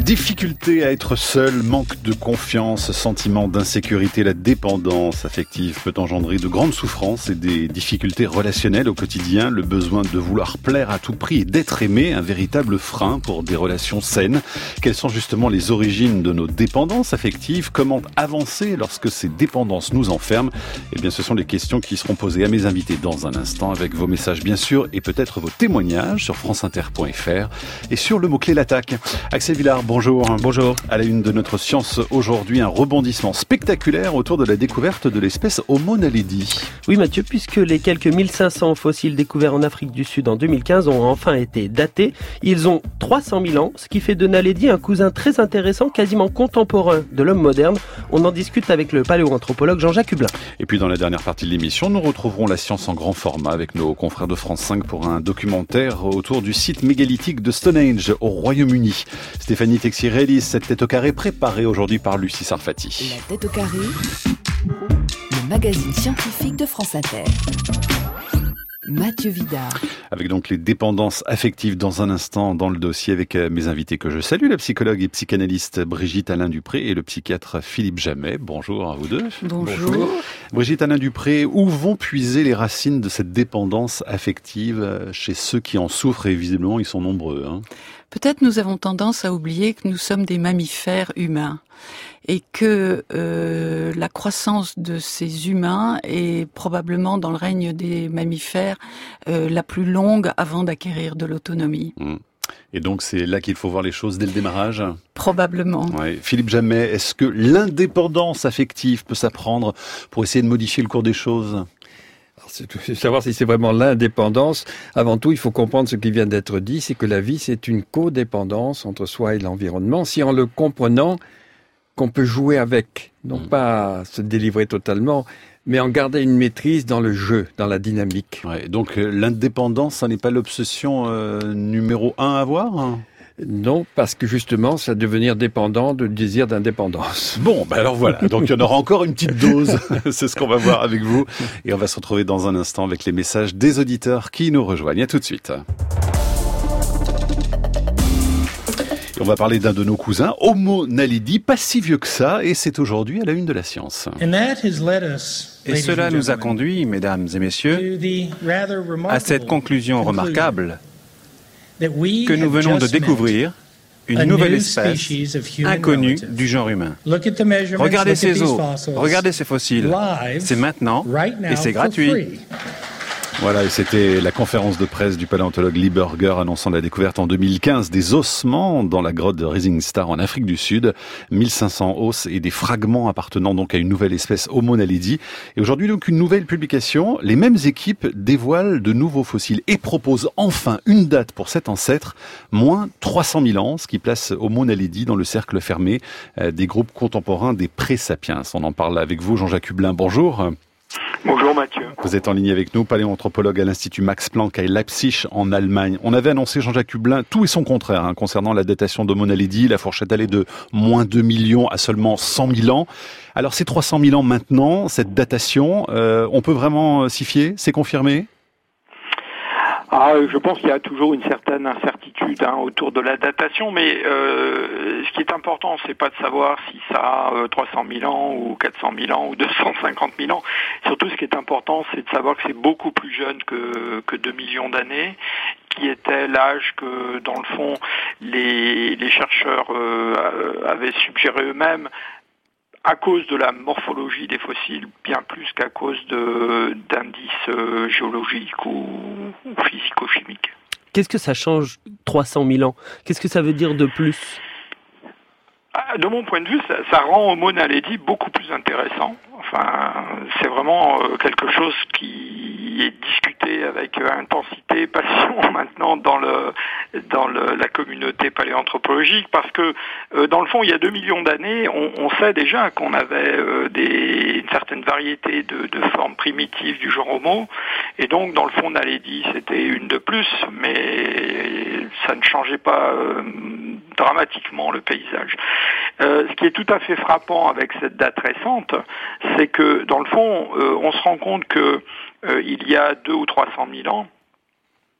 Difficulté à être seul, manque de confiance, sentiment d'insécurité, la dépendance affective peut engendrer de grandes souffrances et des difficultés relationnelles au quotidien. Le besoin de vouloir plaire à tout prix et d'être aimé, un véritable frein pour des relations saines. Quelles sont justement les origines de nos dépendances affectives ? Comment avancer lorsque ces dépendances nous enferment ? Eh bien, ce sont les questions qui seront posées à mes invités dans un instant, avec vos messages bien sûr et peut-être vos témoignages sur franceinter.fr et sur le mot-clé l'attaque. Axel Villard, bonjour. Bonjour. À la une de notre science aujourd'hui, un rebondissement spectaculaire autour de la découverte de l'espèce Homo naledi. Oui Mathieu, puisque les quelques 1500 fossiles découverts en Afrique du Sud en 2015 ont enfin été datés, ils ont 300 000 ans, ce qui fait de Naledi un cousin très intéressant, quasiment contemporain de l'homme moderne. On en discute avec le paléoanthropologue Jean-Jacques Hublin. Et puis dans la dernière partie de l'émission, nous retrouverons la science en grand format avec nos confrères de France 5 pour un documentaire autour du site mégalithique de Stonehenge au Royaume-Uni. Stéphanie Texier réalise cette tête au carré préparée aujourd'hui par Lucie Sarfati. La tête au carré, le magazine scientifique de France Inter. Mathieu Vidard. Avec donc les dépendances affectives dans un instant dans le dossier avec mes invités que je salue, la psychologue et psychanalyste Brigitte Allain-Dupré et le psychiatre Philippe Jamet. Bonjour à vous deux. Bonjour. Brigitte Allain-Dupré, où vont puiser les racines de cette dépendance affective chez ceux qui en souffrent et visiblement ils sont nombreux, hein ? Peut-être nous avons tendance à oublier que nous sommes des mammifères humains et que la croissance de ces humains est probablement dans le règne des mammifères la plus longue avant d'acquérir de l'autonomie. Et donc c'est là qu'il faut voir les choses dès le démarrage ? Probablement. Ouais. Philippe Jamet, est-ce que l'indépendance affective peut s'apprendre pour essayer de modifier le cours des choses ? C'est savoir si c'est vraiment l'indépendance. Avant tout, il faut comprendre ce qui vient d'être dit, c'est que la vie, c'est une codépendance entre soi et l'environnement. Si en le comprenant, qu'on peut jouer avec, non pas se délivrer totalement, mais en garder une maîtrise dans le jeu, dans la dynamique. Ouais, donc l'indépendance, ça n'est pas l'obsession numéro 1 à avoir, hein ? Non, parce que justement, ça va devenir dépendant du désir d'indépendance. Bon, alors voilà, donc il y en aura encore une petite dose, c'est ce qu'on va voir avec vous. Et on va se retrouver dans un instant avec les messages des auditeurs qui nous rejoignent. À tout de suite. Et on va parler d'un de nos cousins, Homo naledi, pas si vieux que ça, et c'est aujourd'hui à la une de la science. Et cela nous a conduit, mesdames et messieurs, à cette conclusion remarquable que nous venons de découvrir une nouvelle espèce inconnue du genre humain. Regardez ces os, regardez ces fossiles. C'est maintenant et c'est gratuit. Voilà, et c'était la conférence de presse du paléontologue Lee Burger annonçant la découverte en 2015 des ossements dans la grotte de Rising Star en Afrique du Sud. 1500 os et des fragments appartenant donc à une nouvelle espèce Homo naledi. Et aujourd'hui donc une nouvelle publication. Les mêmes équipes dévoilent de nouveaux fossiles et proposent enfin une date pour cet ancêtre, moins 300 000 ans, ce qui place Homo naledi dans le cercle fermé des groupes contemporains des pré-sapiens. On en parle avec vous, Jean-Jacques Hublin. Bonjour. Bonjour Mathieu. Vous êtes en ligne avec nous, paléoanthropologue à l'Institut Max Planck à Leipzig en Allemagne. On avait annoncé, Jean-Jacques Hublin, tout et son contraire concernant la datation d'Homo naledi. La fourchette allait de moins 2 millions à seulement 100 000 ans. Alors ces 300 000 ans maintenant, cette datation, on peut vraiment s'y fier ? C'est confirmé ? Je pense qu'il y a toujours une certaine incertitude autour de la datation, mais ce qui est important, c'est pas de savoir si ça a 300 000 ans ou 400 000 ans ou 250 000 ans. Surtout, ce qui est important, c'est de savoir que c'est beaucoup plus jeune que 2 millions d'années, qui était l'âge que, dans le fond, les chercheurs avaient suggéré eux-mêmes, à cause de la morphologie des fossiles, bien plus qu'à cause d'indices géologiques ou physico-chimiques. Qu'est-ce que ça change 300 000 ans ? Qu'est-ce que ça veut dire de plus ? De mon point de vue, ça rend Homo naledi beaucoup plus intéressant. Enfin, c'est vraiment quelque chose qui est discuté avec intensité, passion maintenant dans la communauté paléoanthropologique, parce que dans le fond, il y a 2 millions d'années, on sait déjà qu'on avait une certaine variété de formes primitives du genre Homo, et donc dans le fond, naledi, c'était une de plus, mais ça ne changeait pas dramatiquement le paysage. Ce qui est tout à fait frappant avec cette date récente, c'est que dans le fond, on se rend compte que il y a 200 ou 300 000 ans,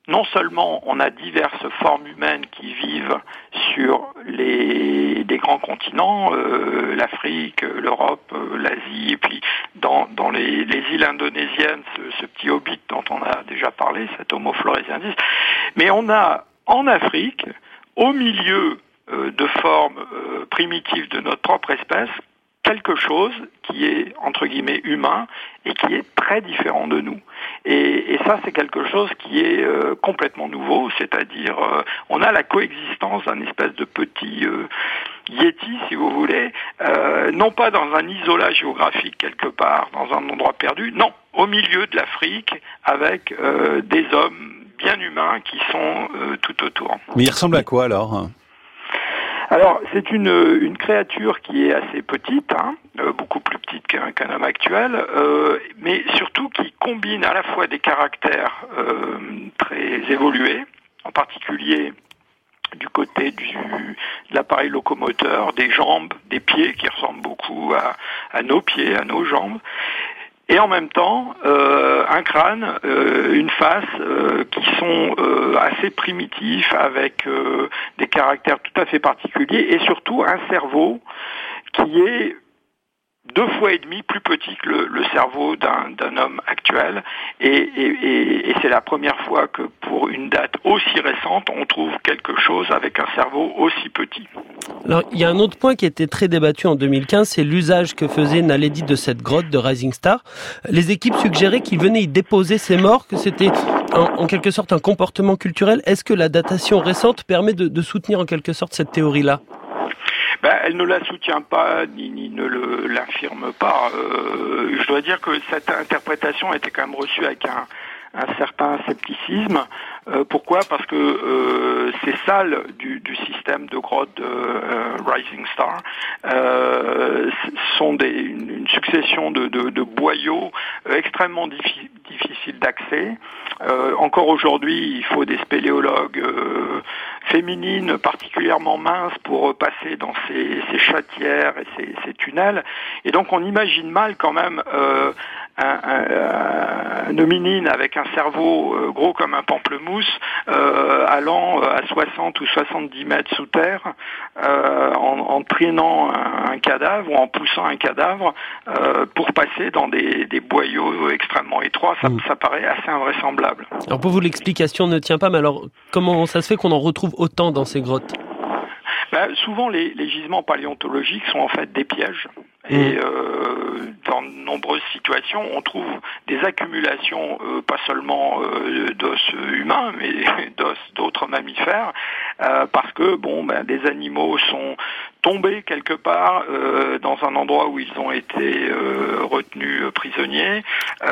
non seulement on a diverses formes humaines qui vivent sur des grands continents, l'Afrique, l'Europe, l'Asie, et puis dans les îles indonésiennes, ce petit hobbit dont on a déjà parlé, cet Homo floresiensis, mais on a en Afrique, au milieu de formes primitives de notre propre espèce, quelque chose qui est, entre guillemets, humain et qui est très différent de nous. Et ça, c'est quelque chose qui est complètement nouveau, c'est-à-dire on a la coexistence d'un espèce de petit yéti, si vous voulez, non pas dans un isolat géographique quelque part, dans un endroit perdu, non, au milieu de l'Afrique, avec des hommes bien humains qui sont tout autour. Mais il ressemble à quoi alors ? Alors, c'est une créature qui est assez petite, beaucoup plus petite qu'un homme actuel, mais surtout qui combine à la fois des caractères très évolués, en particulier du côté de l'appareil locomoteur, des jambes, des pieds qui ressemblent beaucoup à nos pieds, à nos jambes, et en même temps un crâne, une face qui sont assez primitifs avec des caractères tout à fait particuliers et surtout un cerveau qui est 2 fois et demi plus petit que le cerveau d'un homme actuel et c'est la première fois que pour une date aussi récente on trouve quelque chose avec un cerveau aussi petit. Alors il y a un autre point qui était très débattu en 2015, c'est l'usage que faisait Naledi de cette grotte de Rising Star. Les équipes suggéraient qu'il venait y déposer ses morts, que c'était en quelque sorte un comportement culturel. Est-ce que la datation récente permet de soutenir en quelque sorte cette théorie-là ? Elle ne la soutient pas ni ne l'infirme pas. Je dois dire que cette interprétation a été quand même reçue avec un certain scepticisme. Pourquoi ? Parce que ces salles du système de grotte de Rising Star sont une succession de boyaux extrêmement difficiles d'accès. Encore aujourd'hui, il faut des spéléologues féminines particulièrement minces pour passer dans ces chatières et ces tunnels. Et donc on imagine mal quand même un hominine avec un cerveau gros comme un pamplemousse allant à 60 ou 70 mètres sous terre en traînant un cadavre ou en poussant un cadavre pour passer dans des boyaux extrêmement étroits. Ça paraît assez invraisemblable. Alors pour vous, l'explication ne tient pas, mais alors comment ça se fait qu'on en retrouve autant dans ces grottes ? Souvent, les gisements paléontologiques sont en fait des pièges. Et dans de nombreuses situations, on trouve des accumulations, pas seulement d'os humains, mais d'os d'autres mammifères, parce que des animaux sont tombés quelque part dans un endroit où ils ont été retenus prisonniers.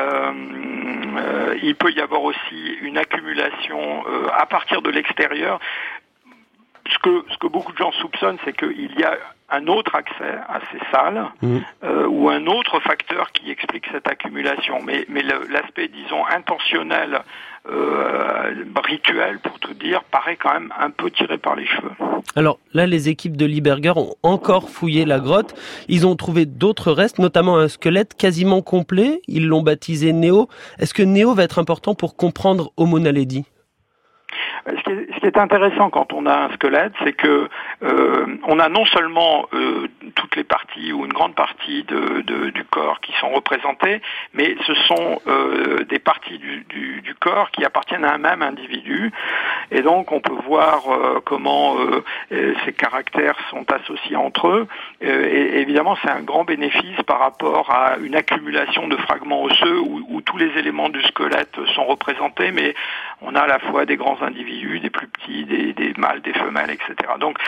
Il peut y avoir aussi une accumulation à partir de l'extérieur. Ce que beaucoup de gens soupçonnent, c'est qu'il y a un autre accès à ces salles ou un autre facteur qui explique cette accumulation. Mais l'aspect, disons, intentionnel, rituel, pour tout dire, paraît quand même un peu tiré par les cheveux. Alors là, les équipes de Lieberger ont encore fouillé la grotte. Ils ont trouvé d'autres restes, notamment un squelette quasiment complet. Ils l'ont baptisé Néo. Est-ce que Néo va être important pour comprendre Homo naledi ? Ce qui est intéressant quand on a un squelette, c'est que on a non seulement toutes les parties ou une grande partie du corps qui sont représentées, mais ce sont des parties du corps qui appartiennent à un même individu. Et donc on peut voir comment ces caractères sont associés entre eux. Et évidemment, c'est un grand bénéfice par rapport à une accumulation de fragments osseux où tous les éléments du squelette sont représentés, mais on a à la fois des grands individus, des plus petits, des mâles, des femelles, etc. Donc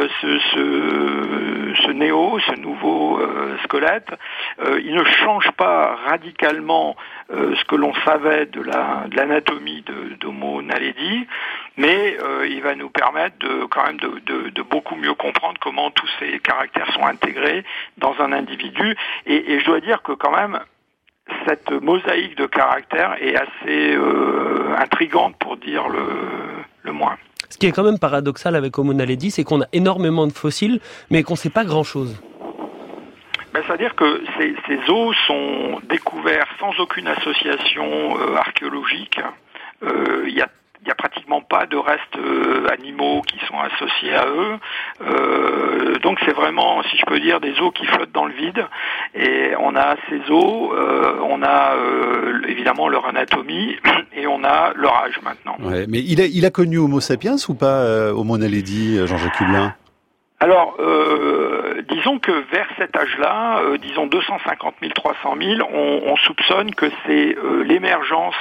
ce néo, ce nouveau squelette, il ne change pas radicalement ce que l'on savait de l'anatomie d'Homo naledi, mais il va nous permettre de beaucoup mieux comprendre comment tous ces caractères sont intégrés dans un individu. Et je dois dire que quand même, cette mosaïque de caractères est assez intrigante pour dire le moins. Ce qui est quand même paradoxal avec Homo naledi, c'est qu'on a énormément de fossiles, mais qu'on ne sait pas grand-chose. C'est-à-dire que ces os sont découverts sans aucune association archéologique. Il y a pratiquement pas de restes animaux qui sont associés à eux. Donc c'est vraiment, si je peux dire, des eaux qui flottent dans le vide. Et on a ces eaux, on a évidemment leur anatomie et on a leur âge maintenant. Ouais, mais il a connu Homo sapiens ou pas, Homo naledi, Jean-Jacques Hublin ? Alors, disons que vers cet âge-là, disons 250 000, 300 000, on soupçonne que c'est l'émergence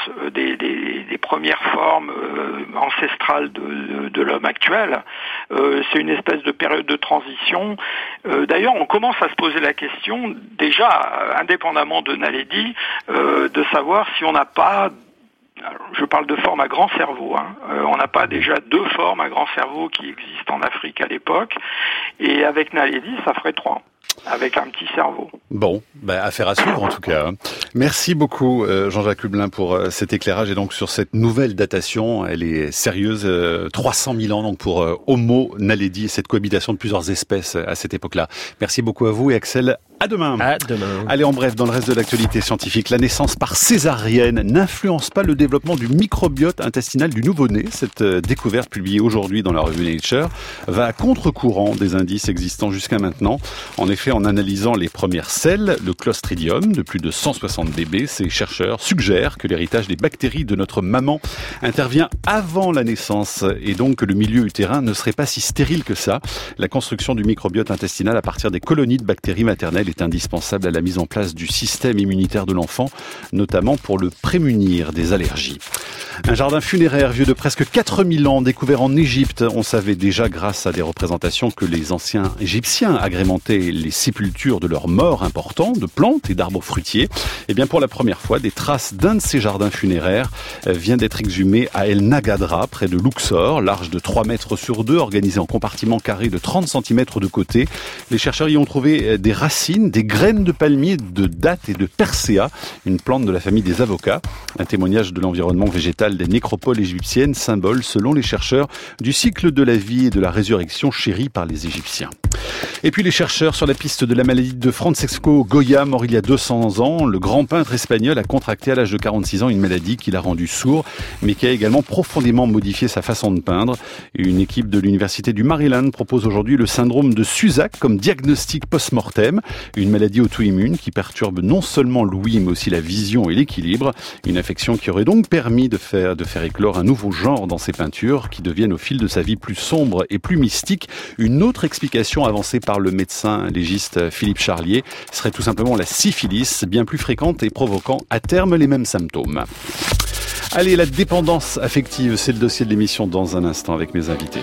des premières formes ancestrales de l'homme actuel. C'est une espèce de période de transition. D'ailleurs, on commence à se poser la question, déjà indépendamment de Naledi, de savoir si on n'a pas... Alors, je parle de formes à grand cerveau. On n'a pas déjà 2 formes à grand cerveau qui existent en Afrique à l'époque. Et avec Naledi, ça ferait 3. Avec un petit cerveau. Bon, affaire à suivre en tout cas. Merci beaucoup Jean-Jacques Hublin pour cet éclairage et donc sur cette nouvelle datation. Elle est sérieuse, 300 000 ans donc pour Homo naledi et cette cohabitation de plusieurs espèces à cette époque-là. Merci beaucoup à vous et Axel. À demain. À demain. Allez, en bref, dans le reste de l'actualité scientifique, la naissance par césarienne n'influence pas le développement du microbiote intestinal du nouveau-né. Cette découverte publiée aujourd'hui dans la revue Nature va à contre-courant des indices existants jusqu'à maintenant. En effet, en analysant les premières selles, le Clostridium de plus de 160 bébés, ces chercheurs suggèrent que l'héritage des bactéries de notre maman intervient avant la naissance et donc que le milieu utérin ne serait pas si stérile que ça. La construction du microbiote intestinal à partir des colonies de bactéries maternelles est indispensable à la mise en place du système immunitaire de l'enfant, notamment pour le prémunir des allergies. Un jardin funéraire vieux de presque 4000 ans, découvert en Égypte. On savait déjà grâce à des représentations que les anciens Égyptiens agrémentaient les sépultures de leurs morts importants, de plantes et d'arbres fruitiers. Et bien pour la première fois, des traces d'un de ces jardins funéraires vient d'être exhumé à El Nagadra, près de Luxor, large de 3 mètres sur 2, organisé en compartiments carrés de 30 cm de côté. Les chercheurs y ont trouvé des racines, des graines de palmier, de dattes et de persea, une plante de la famille des avocats. Un témoignage de l'environnement végétal des nécropoles égyptiennes, symbole, selon les chercheurs, du cycle de la vie et de la résurrection chéri par les Égyptiens. Et puis les chercheurs sur la piste de la maladie de Francesco Goya, mort il y a 200 ans. Le grand peintre espagnol a contracté à l'âge de 46 ans une maladie qui l'a rendu sourd, mais qui a également profondément modifié sa façon de peindre. Une équipe de l'université du Maryland propose aujourd'hui le syndrome de Susak comme diagnostic post-mortem, une maladie auto-immune qui perturbe non seulement l'ouïe, mais aussi la vision et l'équilibre. Une affection qui aurait donc permis de faire éclore un nouveau genre dans ses peintures, qui deviennent au fil de sa vie plus sombres et plus mystiques. Une autre explication avancée par le médecin légiste Philippe Charlier serait tout simplement la syphilis, bien plus fréquente et provoquant à terme les mêmes symptômes. Allez, la dépendance affective, c'est le dossier de l'émission dans un instant avec mes invités.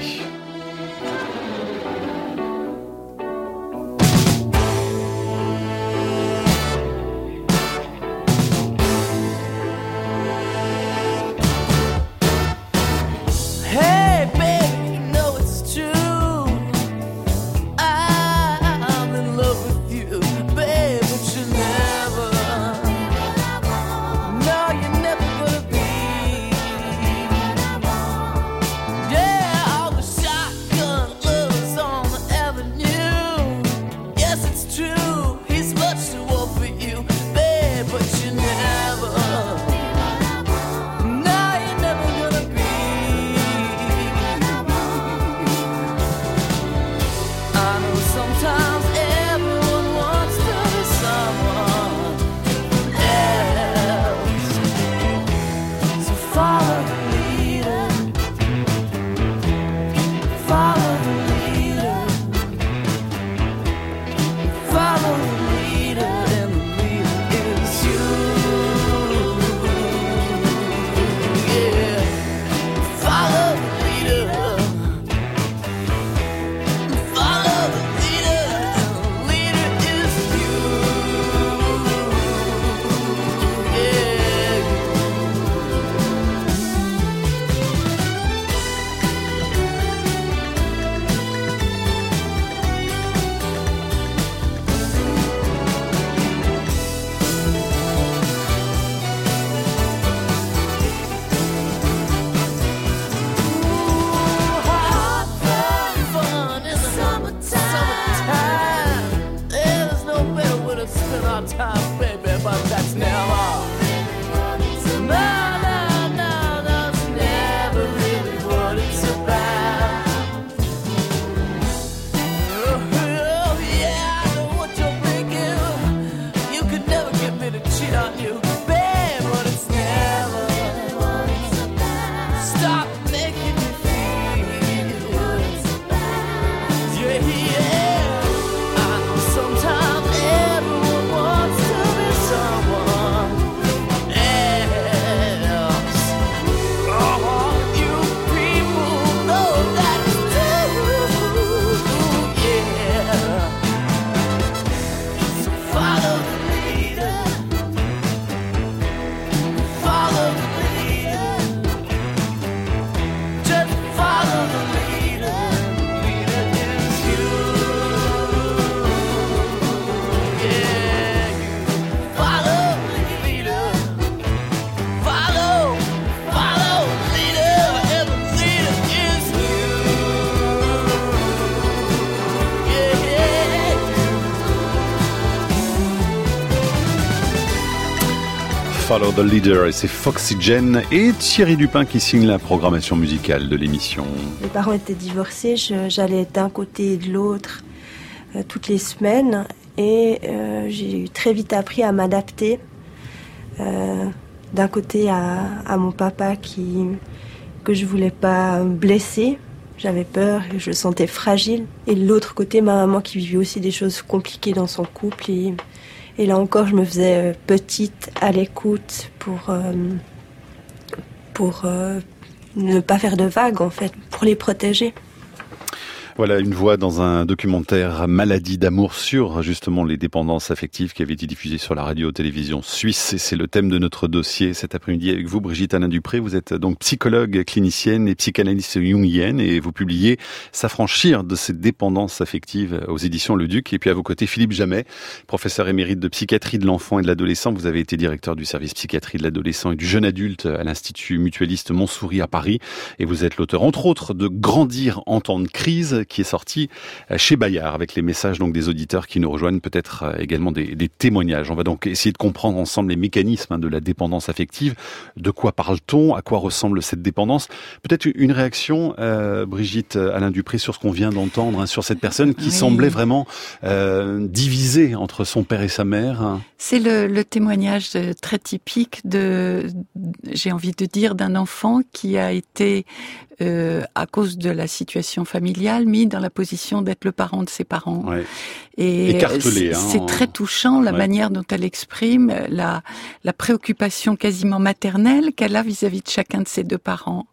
Follow the Leader et c'est Foxygen et Thierry Dupin qui signe la programmation musicale de l'émission. Mes parents étaient divorcés, j'allais d'un côté et de l'autre toutes les semaines et j'ai très vite appris à m'adapter d'un côté à mon papa que je voulais pas blesser. J'avais peur, je le sentais fragile. Et de l'autre côté, ma maman qui vivait aussi des choses compliquées dans son couple. Et là encore, je me faisais petite, à l'écoute pour ne pas faire de vagues, en fait, pour les protéger. Voilà une voix dans un documentaire Maladie d'amour sur justement les dépendances affectives qui avait été diffusé sur la radio-télévision suisse. Et c'est le thème de notre dossier cet après-midi avec vous, Brigitte Alain-Dupré. Vous êtes donc psychologue clinicienne et psychanalyste jungienne et vous publiez S'affranchir de ces dépendances affectives aux éditions Le Duc. Et puis à vos côtés, Philippe Jamet, professeur émérite de psychiatrie de l'enfant et de l'adolescent. Vous avez été directeur du service psychiatrie de l'adolescent et du jeune adulte à l'Institut mutualiste Montsouris à Paris. Et vous êtes l'auteur, entre autres, de Grandir en temps de crise, qui est sorti chez Bayard avec les messages donc des auditeurs qui nous rejoignent, peut-être également des témoignages. On va donc essayer de comprendre ensemble les mécanismes de la dépendance affective. De quoi parle-t-on? À quoi ressemble cette dépendance? Peut-être une réaction, Brigitte Alain-Dupré, sur ce qu'on vient d'entendre, sur cette personne qui semblait vraiment divisée entre son père et sa mère. C'est le témoignage très typique j'ai envie de dire, d'un enfant qui a été à cause de la situation familiale, mis dans la position d'être le parent de ses parents. Ouais. Et écartelé, c'est très touchant la manière dont elle exprime la préoccupation quasiment maternelle qu'elle a vis-à-vis de chacun de ses deux parents.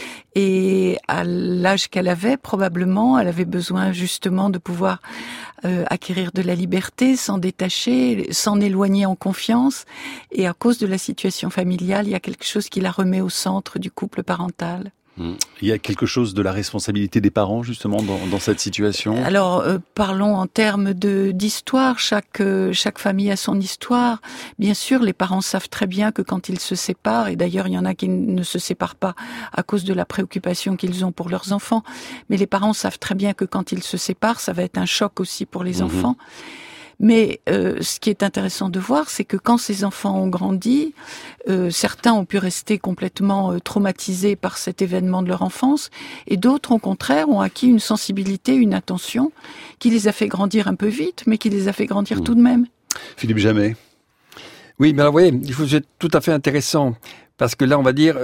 Et à l'âge qu'elle avait, probablement, elle avait besoin justement de pouvoir acquérir de la liberté, s'en détacher, s'en éloigner en confiance. Et à cause de la situation familiale, il y a quelque chose qui la remet au centre du couple parental. Il y a quelque chose de la responsabilité des parents justement dans cette situation. Alors parlons en termes d'histoire. Chaque famille a son histoire. Bien sûr, les parents savent très bien que quand ils se séparent, et d'ailleurs il y en a qui ne se séparent pas à cause de la préoccupation qu'ils ont pour leurs enfants, mais les parents savent très bien que quand ils se séparent, ça va être un choc aussi pour les enfants. Mais ce qui est intéressant de voir, c'est que quand ces enfants ont grandi, certains ont pu rester complètement traumatisés par cet événement de leur enfance, et d'autres, au contraire, ont acquis une sensibilité, une attention qui les a fait grandir un peu vite, mais qui les a fait grandir tout de même. Philippe Jamet. Oui, mais alors, vous voyez, c'est tout à fait intéressant, parce que là, on va dire,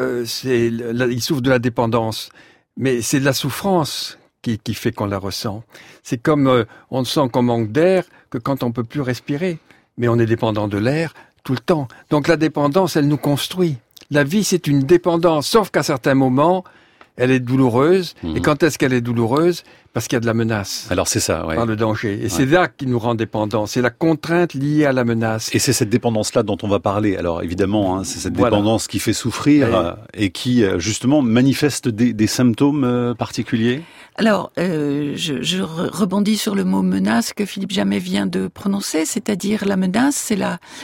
il souffre de la dépendance, mais c'est de la souffrance qui fait qu'on la ressent. C'est comme on sent qu'on manque d'air que quand on peut plus respirer. Mais on est dépendant de l'air tout le temps. Donc la dépendance, elle nous construit. La vie, c'est une dépendance, sauf qu'à certains moments, elle est douloureuse. Et quand est-ce qu'elle est douloureuse? Parce qu'il y a de la menace. Alors c'est ça, ouais. Par le danger. Et c'est là qui nous rend dépendants. C'est la contrainte liée à la menace. Et c'est cette dépendance-là dont on va parler. Alors évidemment, c'est cette dépendance qui fait souffrir et qui justement manifeste des symptômes particuliers. Alors, je rebondis sur le mot menace que Philippe Jamet vient de prononcer, c'est-à-dire la menace, c'est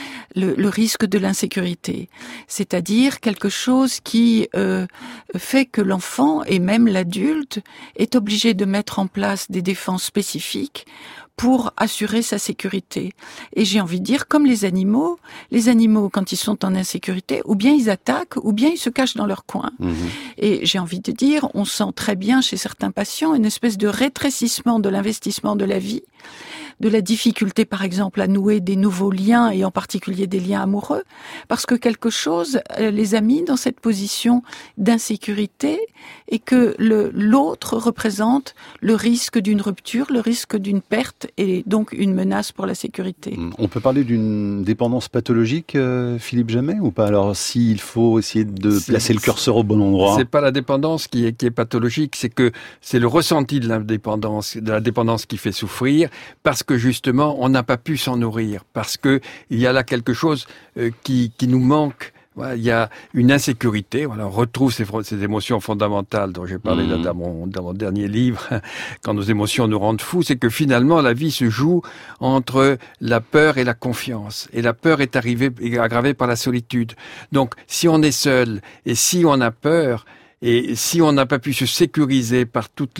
le risque de l'insécurité. C'est-à-dire quelque chose qui fait que l'enfant et même l'adulte est obligé de mettre en place des défenses spécifiques pour assurer sa sécurité. Et j'ai envie de dire, comme les animaux, quand ils sont en insécurité, ou bien ils attaquent, ou bien ils se cachent dans leur coin. Et j'ai envie de dire, on sent très bien chez certains patients une espèce de rétrécissement de l'investissement de la vie, de la difficulté, par exemple, à nouer des nouveaux liens, et en particulier des liens amoureux, parce que quelque chose les a mis dans cette position d'insécurité, et que l'autre représente le risque d'une rupture, le risque d'une perte, et donc une menace pour la sécurité. On peut parler d'une dépendance pathologique, Philippe Jamet, ou pas? Alors, s'il faut essayer de placer le curseur au bon endroit. C'est pas la dépendance qui est pathologique, c'est que c'est le ressenti de la dépendance qui fait souffrir, parce que justement, on n'a pas pu s'en nourrir, parce que il y a là quelque chose qui nous manque. Voilà, il y a une insécurité. Voilà, on retrouve ces émotions fondamentales dont j'ai parlé dans mon dernier livre. Quand nos émotions nous rendent fous, c'est que finalement la vie se joue entre la peur et la confiance. Et la peur est aggravée par la solitude. Donc, si on est seul et si on a peur, et si on n'a pas pu se sécuriser par toute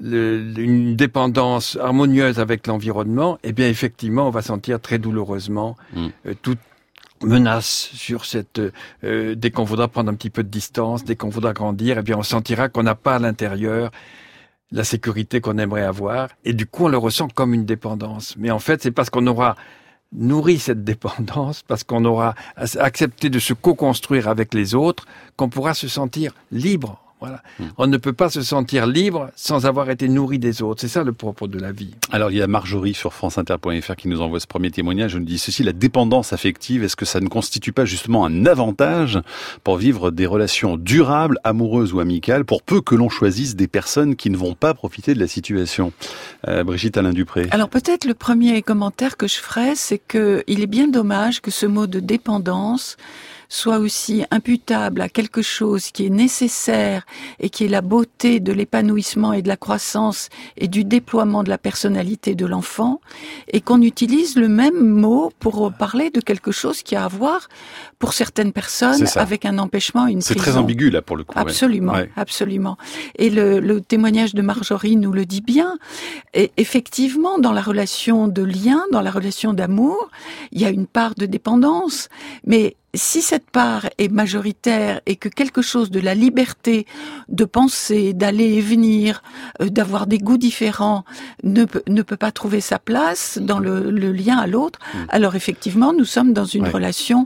une dépendance harmonieuse avec l'environnement, eh bien effectivement, on va sentir très douloureusement menace sur cette dès qu'on voudra prendre un petit peu de distance, dès qu'on voudra grandir, eh bien on sentira qu'on n'a pas à l'intérieur la sécurité qu'on aimerait avoir, et du coup on le ressent comme une dépendance. Mais en fait, c'est parce qu'on aura nourri cette dépendance, parce qu'on aura accepté de se co-construire avec les autres, qu'on pourra se sentir libre. Voilà. On ne peut pas se sentir libre sans avoir été nourri des autres. C'est ça le propre de la vie. Alors il y a Marjorie sur franceinter.fr qui nous envoie ce premier témoignage. Elle nous dit ceci: la dépendance affective, est-ce que ça ne constitue pas justement un avantage pour vivre des relations durables, amoureuses ou amicales, pour peu que l'on choisisse des personnes qui ne vont pas profiter de la situation? Brigitte Allain-Dupré. Alors peut-être le premier commentaire que je ferais, c'est que il est bien dommage que ce mot de dépendance soit aussi imputable à quelque chose qui est nécessaire et qui est la beauté de l'épanouissement et de la croissance et du déploiement de la personnalité de l'enfant, et qu'on utilise le même mot pour parler de quelque chose qui a à voir, pour certaines personnes, avec un empêchement, une prison. C'est très ambigu là pour le coup. Absolument, ouais. Absolument. Et le témoignage de Marjorie nous le dit bien. Et effectivement, dans la relation de lien, dans la relation d'amour, il y a une part de dépendance, mais si cette part est majoritaire et que quelque chose de la liberté de penser, d'aller et venir, d'avoir des goûts différents ne peut pas trouver sa place dans le lien à l'autre, alors effectivement nous sommes dans une relation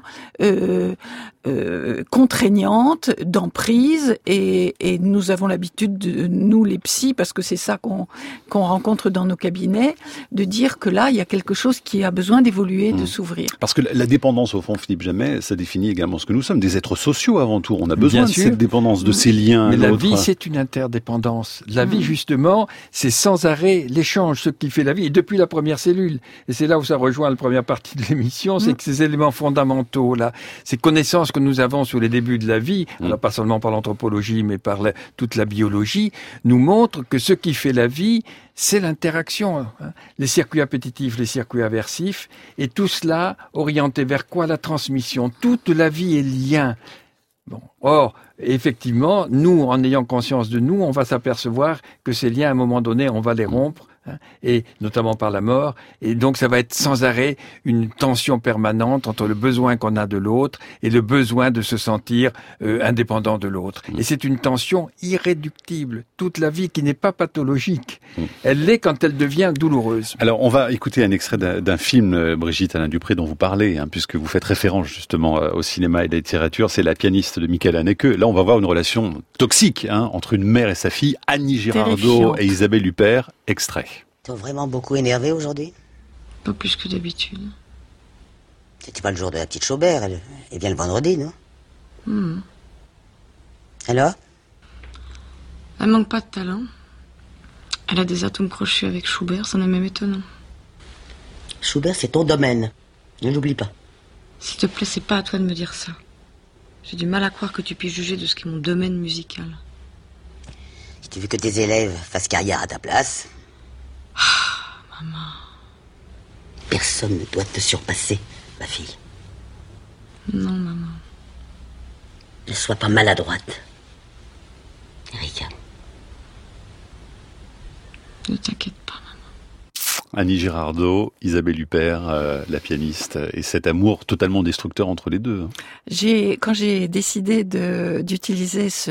contraignante, d'emprise, et nous avons l'habitude, nous les psys, parce que c'est ça qu'on rencontre dans nos cabinets, de dire que là il y a quelque chose qui a besoin d'évoluer, de s'ouvrir. Parce que la dépendance au fond, Philippe Jamais, ça définit également ce que nous sommes, des êtres sociaux avant tout. On a besoin de cette dépendance, de ces liens. Mais la vie, c'est une interdépendance. La vie, justement, c'est sans arrêt l'échange, ce qui fait la vie, et depuis la première cellule. Et c'est là où ça rejoint la première partie de l'émission, c'est que ces éléments fondamentaux, là, ces connaissances que nous avons sur les débuts de la vie, alors pas seulement par l'anthropologie, mais par toute la biologie, nous montrent que ce qui fait la vie, c'est l'interaction, les circuits appétitifs, les circuits aversifs, et tout cela orienté vers quoi? La transmission. Toute la vie est lien. Bon. Or, effectivement, nous, en ayant conscience de nous, on va s'apercevoir que ces liens, à un moment donné, on va les rompre, et notamment par la mort, et donc ça va être sans arrêt une tension permanente entre le besoin qu'on a de l'autre et le besoin de se sentir indépendant de l'autre. Et c'est une tension irréductible, toute la vie qui n'est pas pathologique. Elle l'est quand elle devient douloureuse. Alors on va écouter un extrait d'un film, Brigitte Allain-Dupré, dont vous parlez, puisque vous faites référence justement au cinéma et à la littérature. C'est La pianiste de Michael Haneke. Là on va voir une relation toxique entre une mère et sa fille, Annie Girardot et Isabelle Huppert. Extrait. T'es vraiment beaucoup énervé aujourd'hui? Pas plus que d'habitude. C'était pas le jour de la petite Chaubert, elle vient le vendredi, non? Alors? Elle manque pas de talent. Elle a des atomes crochus avec Schubert, ça n'est même étonnant. Schubert, c'est ton domaine. Ne l'oublie pas. S'il te plaît, c'est pas à toi de me dire ça. J'ai du mal à croire que tu puisses juger de ce qui est mon domaine musical. Si tu veux que tes élèves fassent carrière à ta place... Ah, maman... Personne ne doit te surpasser, ma fille. Non, maman. Ne sois pas maladroite. Erika. Ne t'inquiète pas, maman. Annie Girardot, Isabelle Huppert, la pianiste, et cet amour totalement destructeur entre les deux. Quand j'ai décidé d'utiliser ce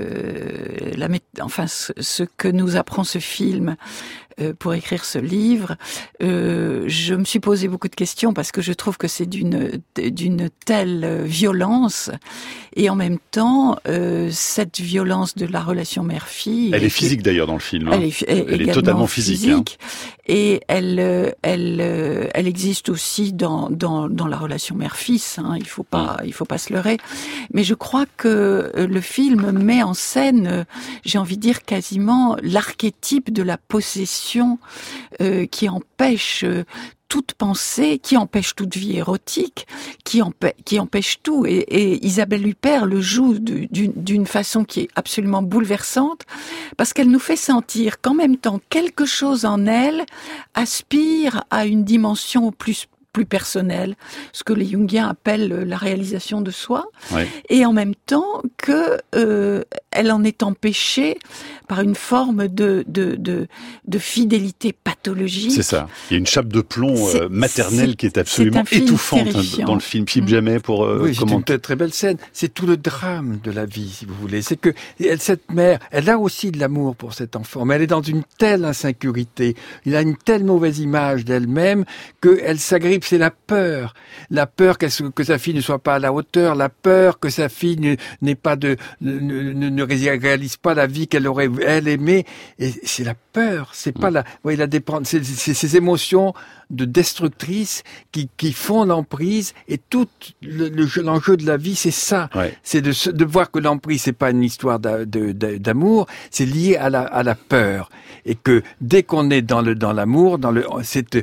que nous apprend ce film pour écrire ce livre, je me suis posé beaucoup de questions parce que je trouve que c'est d'une telle violence, et en même temps cette violence de la relation mère-fille. Elle est physique d'ailleurs dans le film. Elle est totalement physique. Et elle existe aussi dans la relation mère-fils. Il faut pas se leurrer. Mais je crois que le film met en scène, j'ai envie de dire quasiment l'archétype de la possession qui empêche toute pensée, qui empêche toute vie érotique, qui empêche tout. Et Isabelle Huppert le joue d'une façon qui est absolument bouleversante, parce qu'elle nous fait sentir qu'en même temps, quelque chose en elle aspire à une dimension plus personnelle, ce que les Jungiens appellent la réalisation de soi, et en même temps que elle en est empêchée par une forme de fidélité pathologique. C'est ça. Il y a une chape de plomb maternelle qui est absolument étouffante dans le film. Philippe Jamais pour oui, comment... c'est une très belle scène. C'est tout le drame de la vie, si vous voulez. C'est que cette mère, elle a aussi de l'amour pour cet enfant, mais elle est dans une telle insécurité, il a une telle mauvaise image d'elle-même qu'elle s'agrippe. C'est la peur que sa fille ne soit pas à la hauteur, la peur que sa fille ne réalise pas la vie qu'elle aurait elle aimée. Et c'est la peur, c'est pas la dépendance, c'est ces émotions de destructrices qui font l'emprise, et tout l'enjeu de la vie, c'est ça. Ouais. C'est de voir que l'emprise, c'est pas une histoire d'amour, c'est lié à la peur, et que dès qu'on est dans l'amour, c'est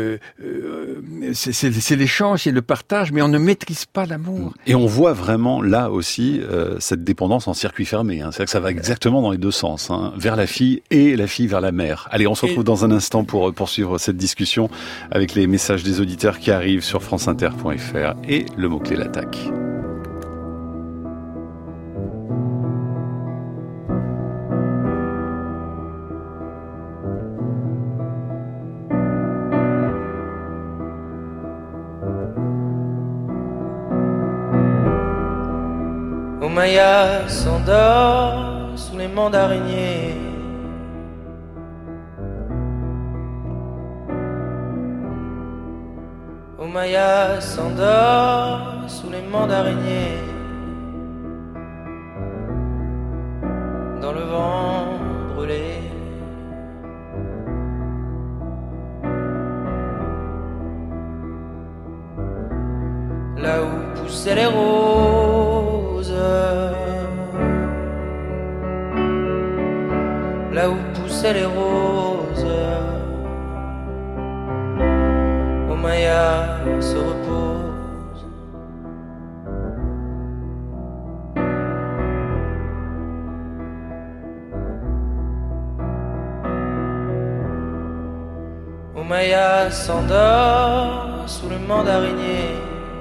l'échange, c'est le partage, mais on ne maîtrise pas l'amour. Et on voit vraiment là aussi cette dépendance en circuit fermé. C'est-à-dire que ça va exactement dans les deux sens, vers la fille et la fille vers la mère. Allez, on se retrouve dans un instant pour poursuivre cette discussion avec les messages des auditeurs qui arrivent sur franceinter.fr et le mot-clé l'attaque. Omaya s'endort sous les mandariniers. Omaya s'endort sous les mandariniers. Dans le vent brûlé. Là où poussaient les roses, là où poussaient les roses, Omaya se repose. Omaya s'endort sous le mandarinier.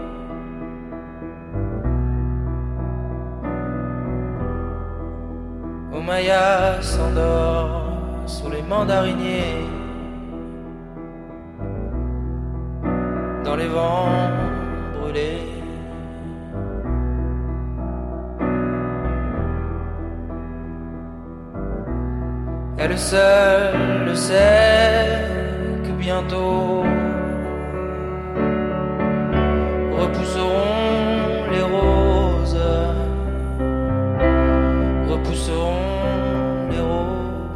Omaya s'endort sous les mandariniers. Dans les vents brûlés. Elle seule le sait que bientôt repousseront les roses, repousseront les roses.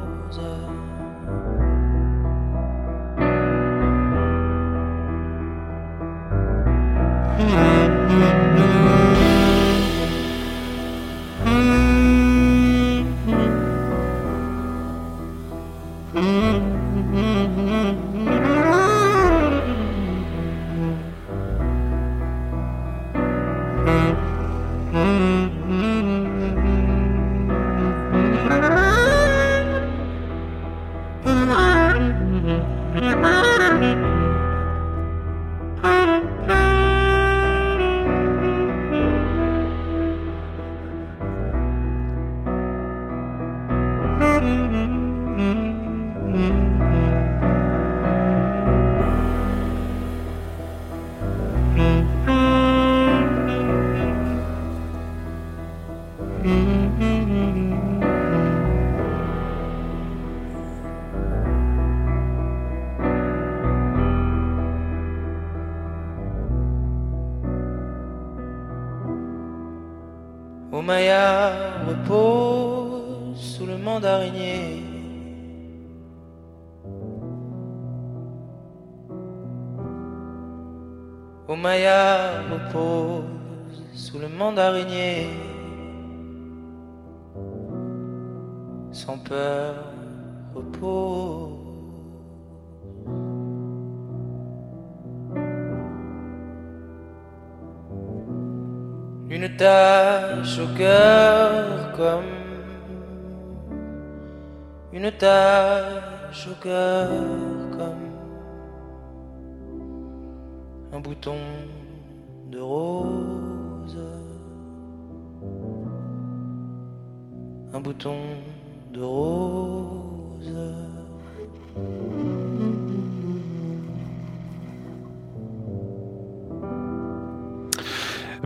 Omaya repose sous le mandarinier. Omaya repose sous le mandarinier. Sans peur repose. Une tache au cœur comme une tache au cœur comme un bouton de rose, un bouton de rose.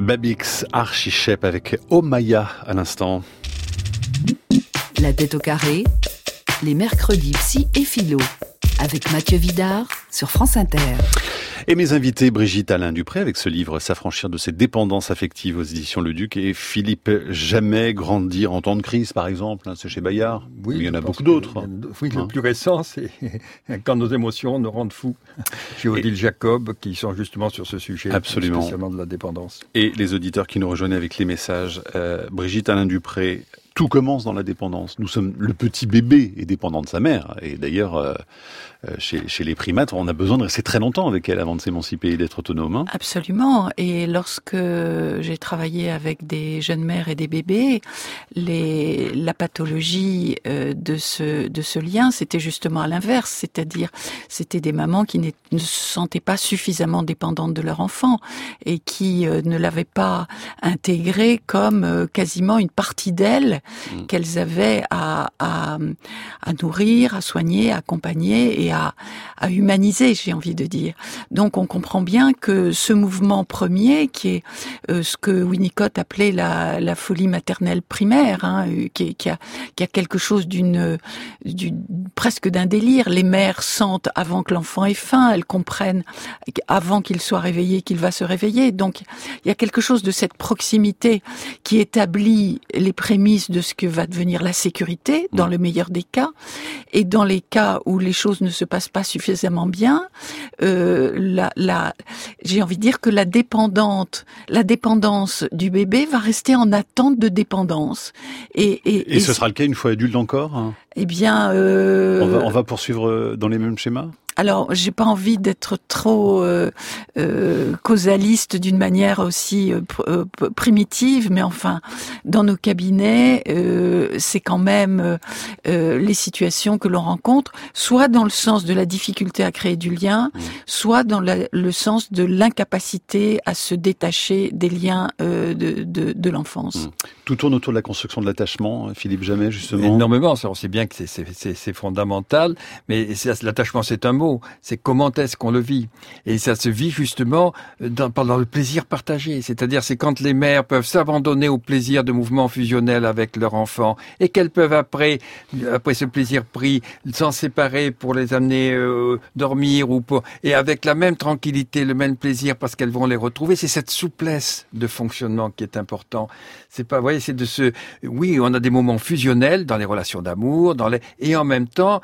Babix Archichep avec Omaya à l'instant. La tête au carré, les mercredis psy et philo, avec Mathieu Vidard sur France Inter. Et mes invités, Brigitte Allain-Dupré, avec ce livre « S'affranchir de ses dépendances affectives » aux éditions Le Duc, et Philippe Jamais, Grandir en temps de crise, par exemple, c'est chez Bayard. Oui, il y en a beaucoup d'autres. Oui, le plus récent, c'est « Quand nos émotions nous rendent fous », chez Odile Jacob, qui sont justement sur ce sujet, absolument, spécialement de la dépendance. Et les auditeurs qui nous rejoignent avec les messages, Brigitte Allain-Dupré, tout commence dans la dépendance. Nous sommes, le petit bébé est dépendant de sa mère. Et d'ailleurs, chez les primates, on a besoin de rester très longtemps avec elle avant de s'émanciper et d'être autonome. Hein. Absolument. Et lorsque j'ai travaillé avec des jeunes mères et des bébés, la pathologie de ce lien, c'était justement à l'inverse. C'est-à-dire, c'était des mamans qui ne se sentaient pas suffisamment dépendantes de leur enfant et qui ne l'avaient pas intégré comme quasiment une partie d'elles qu'elles avaient à nourrir, à soigner, à accompagner et à humaniser, j'ai envie de dire. Donc on comprend bien que ce mouvement premier, qui est ce que Winnicott appelait la folie maternelle primaire, hein, qui a quelque chose presque d'un délire. Les mères sentent avant que l'enfant ait faim, elles comprennent avant qu'il soit réveillé qu'il va se réveiller. Donc il y a quelque chose de cette proximité qui établit les prémices de ce que va devenir la sécurité, dans le meilleur des cas. Et dans les cas où les choses ne se passent pas suffisamment bien, j'ai envie de dire que la dépendance du bébé va rester en attente de dépendance. Et ce sera le cas une fois adulte encore, hein. Eh bien, on va poursuivre dans les mêmes schémas. Alors, j'ai pas envie d'être trop causaliste d'une manière aussi primitive, mais enfin, dans nos cabinets, c'est quand même les situations que l'on rencontre, soit dans le sens de la difficulté à créer du lien, soit dans le sens de l'incapacité à se détacher des liens de l'enfance. Tout tourne autour de la construction de l'attachement, Philippe Jamais, justement. Énormément, on sait bien que c'est fondamental, mais l'attachement, c'est un mot. C'est comment est-ce qu'on le vit. Et ça se vit justement pendant le plaisir partagé. C'est-à-dire, c'est quand les mères peuvent s'abandonner au plaisir de mouvements fusionnels avec leur enfant et qu'elles peuvent après ce plaisir pris, s'en séparer pour les amener dormir et avec la même tranquillité, le même plaisir parce qu'elles vont les retrouver. C'est cette souplesse de fonctionnement qui est important. C'est pas, vous voyez, oui, on a des moments fusionnels dans les relations d'amour, et en même temps,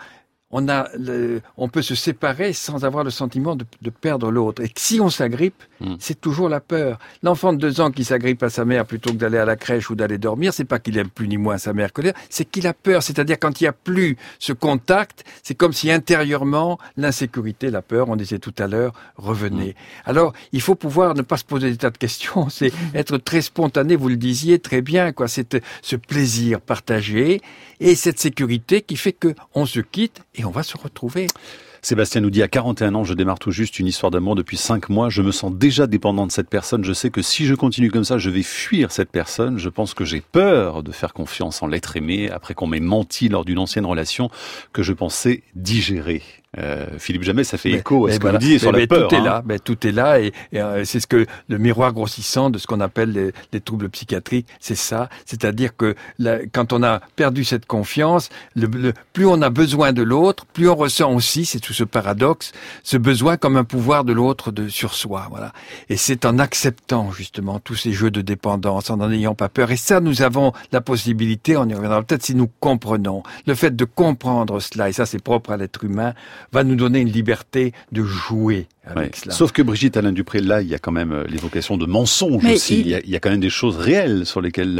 on peut se séparer sans avoir le sentiment de perdre l'autre. Et si on s'agrippe, c'est toujours la peur. L'enfant de 2 ans qui s'agrippe à sa mère plutôt que d'aller à la crèche ou d'aller dormir, c'est pas qu'il aime plus ni moins sa mère que l'air, c'est qu'il a peur. C'est-à-dire quand il n'y a plus ce contact, c'est comme si intérieurement, l'insécurité, la peur, on disait tout à l'heure, revenait. Alors, il faut pouvoir ne pas se poser des tas de questions, c'est être très spontané, vous le disiez très bien, quoi. C'est ce plaisir partagé et cette sécurité qui fait que on se quitte et on va se retrouver. Sébastien nous dit, à 41 ans, je démarre tout juste une histoire d'amour depuis 5 mois. Je me sens déjà dépendant de cette personne. Je sais que si je continue comme ça, je vais fuir cette personne. Je pense que j'ai peur de faire confiance en l'être aimé après qu'on m'ait menti lors d'une ancienne relation que je pensais digérer. Philippe Jamais, ça fait écho à ce que vous disiez sur la peur. Tout est là, et c'est ce que le miroir grossissant de ce qu'on appelle les troubles psychiatriques, c'est ça. C'est-à-dire que quand on a perdu cette confiance, plus on a besoin de l'autre, plus on ressent aussi, c'est tout ce paradoxe, ce besoin comme un pouvoir de l'autre sur soi. Voilà. Et c'est en acceptant justement tous ces jeux de dépendance, en n'ayant pas peur. Et ça, nous avons la possibilité, on y reviendra peut-être si nous comprenons. Le fait de comprendre cela, et ça c'est propre à l'être humain, va nous donner une liberté de jouer avec cela. Sauf que Brigitte Allain-Dupré, là, il y a quand même l'évocation de mensonges aussi. Il y a quand même des choses réelles sur lesquelles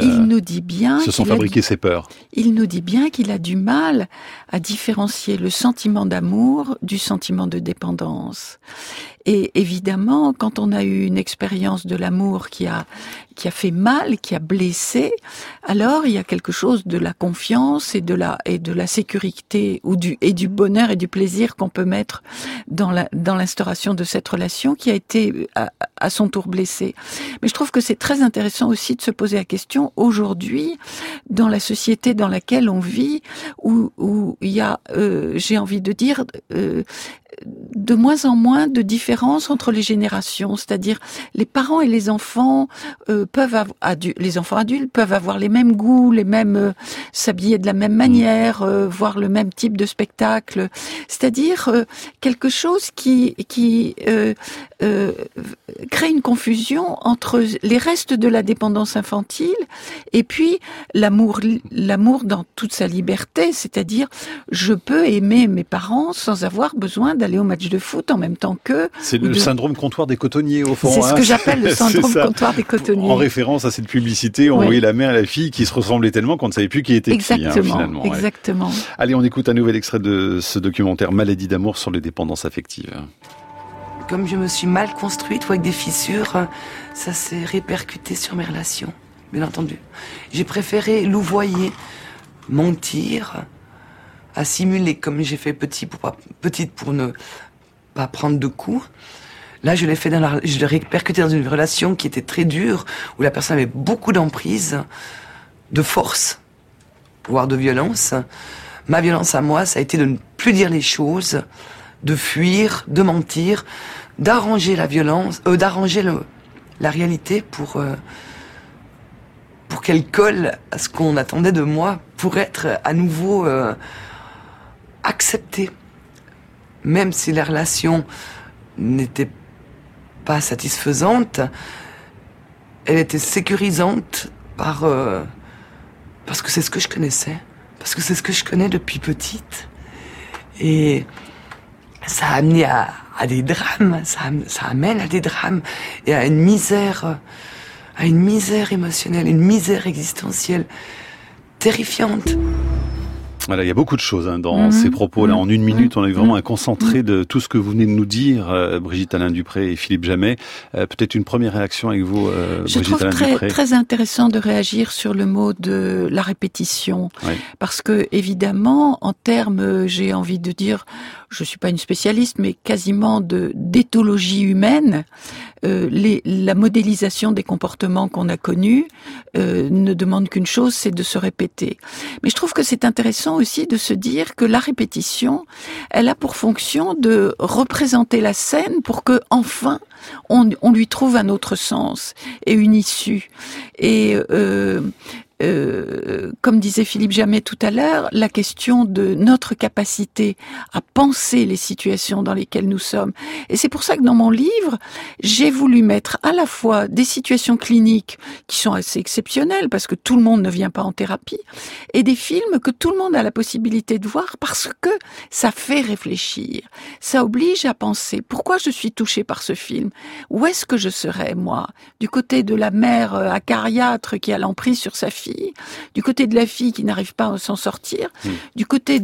se sont fabriquées ces peurs. Il nous dit bien qu'il a du mal à différencier le sentiment d'amour du sentiment de dépendance. Et évidemment, quand on a eu une expérience de l'amour qui a fait mal, qui a blessé, alors il y a quelque chose de la confiance et de la sécurité et du bonheur et du plaisir qu'on peut mettre dans l'instauration de cette relation qui a été à son tour blessée. Mais je trouve que c'est très intéressant aussi de se poser la question aujourd'hui, dans la société dans laquelle on vit, où il y a, j'ai envie de dire, de moins en moins de différence entre les générations, c'est-à-dire les parents et les enfants les enfants adultes peuvent avoir les mêmes goûts, les mêmes s'habiller de la même manière, voir le même type de spectacle, c'est-à-dire quelque chose qui crée une confusion entre les restes de la dépendance infantile et puis l'amour dans toute sa liberté, c'est-à-dire je peux aimer mes parents sans avoir besoin d'aller au match de foot en même temps qu'eux. C'est le syndrome comptoir des cotonniers au fond. C'est ce que j'appelle le syndrome comptoir des cotonniers. En référence à cette publicité, on voyait la mère et la fille qui se ressemblaient tellement qu'on ne savait plus qui était qui, finalement. Exactement. Ouais. Allez, on écoute un nouvel extrait de ce documentaire Maladie d'amour sur les dépendances affectives. Comme je me suis mal construite ou avec des fissures, ça s'est répercuté sur mes relations, bien entendu. J'ai préféré louvoyer, mentir, à simuler comme j'ai fait petite pour ne pas prendre de coups. Là, je l'ai répercuté dans une relation qui était très dure, où la personne avait beaucoup d'emprise, de force, voire de violence. Ma violence à moi, ça a été de ne plus dire les choses, de fuir, de mentir, d'arranger la violence, d'arranger la réalité pour qu'elle colle à ce qu'on attendait de moi, pour être à nouveau acceptée. Même si la relation n'était pas satisfaisante, elle était sécurisante parce que c'est ce que je connaissais, parce que c'est ce que je connais depuis petite. Et ça a amené à des drames, ça amène à des drames et à une misère émotionnelle, une misère existentielle terrifiante. Voilà, il y a beaucoup de choses dans ces propos-là. En une minute, on a eu vraiment un concentré de tout ce que vous venez de nous dire, Brigitte Allain-Dupré et Philippe Jamet. Peut-être une première réaction avec vous, Brigitte Allain-Dupré. Je trouve très intéressant de réagir sur le mot de la répétition. Oui. Parce que, évidemment, en termes, j'ai envie de dire, je suis pas une spécialiste, mais quasiment d'éthologie humaine, la modélisation des comportements qu'on a connus ne demande qu'une chose, c'est de se répéter. Mais je trouve que c'est intéressant aussi de se dire que la répétition, elle a pour fonction de représenter la scène pour que enfin on lui trouve un autre sens et une issue. Et comme disait Philippe Jamet tout à l'heure, la question de notre capacité à penser les situations dans lesquelles nous sommes. Et c'est pour ça que dans mon livre, j'ai voulu mettre à la fois des situations cliniques qui sont assez exceptionnelles, parce que tout le monde ne vient pas en thérapie, et des films que tout le monde a la possibilité de voir parce que ça fait réfléchir. Ça oblige à penser, pourquoi je suis touchée par ce film? Où est-ce que je serais, moi? Du côté de la mère acariâtre qui a l'emprise sur sa fille, du côté de la fille qui n'arrive pas à s'en sortir, du côté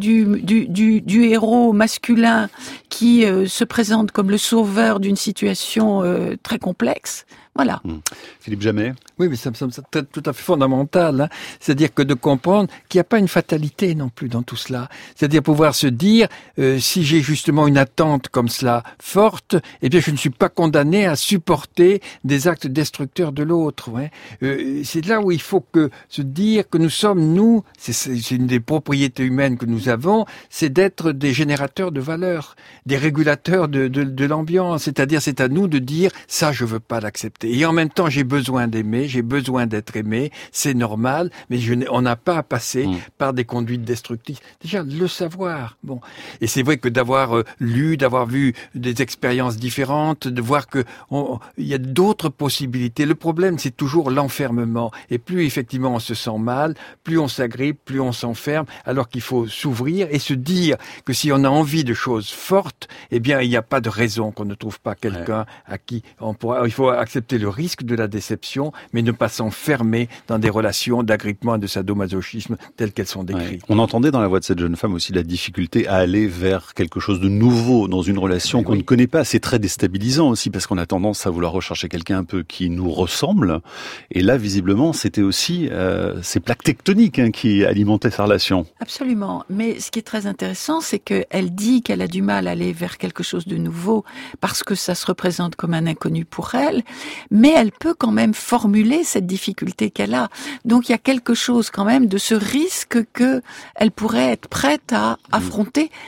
du héros masculin qui se présente comme le sauveur d'une situation très complexe. Voilà. Philippe Jamet. Oui, mais ça me semble tout à fait fondamental. C'est-à-dire que de comprendre qu'il n'y a pas une fatalité non plus dans tout cela. C'est-à-dire pouvoir se dire, si j'ai justement une attente comme cela forte, eh bien je ne suis pas condamné à supporter des actes destructeurs de l'autre. Ouais. C'est là où il faut se dire que nous sommes, nous, c'est une des propriétés humaines que nous avons, c'est d'être des générateurs de valeurs, des régulateurs de l'ambiance. C'est-à-dire, c'est à nous de dire, ça je veux pas l'accepter. Et en même temps, j'ai besoin d'aimer, j'ai besoin d'être aimé, c'est normal, mais on n'a pas à passer par des conduites destructives. Déjà, le savoir. Bon. Et c'est vrai que d'avoir lu, d'avoir vu des expériences différentes, de voir que il y a d'autres possibilités. Le problème, c'est toujours l'enfermement. Et plus effectivement on se sent mal, plus on s'agrippe, plus on s'enferme, alors qu'il faut s'ouvrir et se dire que si on a envie de choses fortes, eh bien, il n'y a pas de raison qu'on ne trouve pas quelqu'un à qui on pourra. Il faut accepter le risque de la déception, mais ne pas s'enfermer dans des relations d'agrippement et de sadomasochisme telles qu'elles sont décrites. Ouais. On entendait dans la voix de cette jeune femme aussi la difficulté à aller vers quelque chose de nouveau dans une relation qu'on ne connaît pas. C'est très déstabilisant aussi parce qu'on a tendance à vouloir rechercher quelqu'un un peu qui nous ressemble. Et là, visiblement, c'était aussi ces plaques tectoniques qui alimentaient sa relation. Absolument. Mais ce qui est très intéressant, c'est qu'elle dit qu'elle a du mal à aller vers quelque chose de nouveau parce que ça se représente comme un inconnu pour elle. Mais elle peut quand même formuler cette difficulté qu'elle a. Donc il y a quelque chose quand même de ce risque qu'elle pourrait être prête à affronter.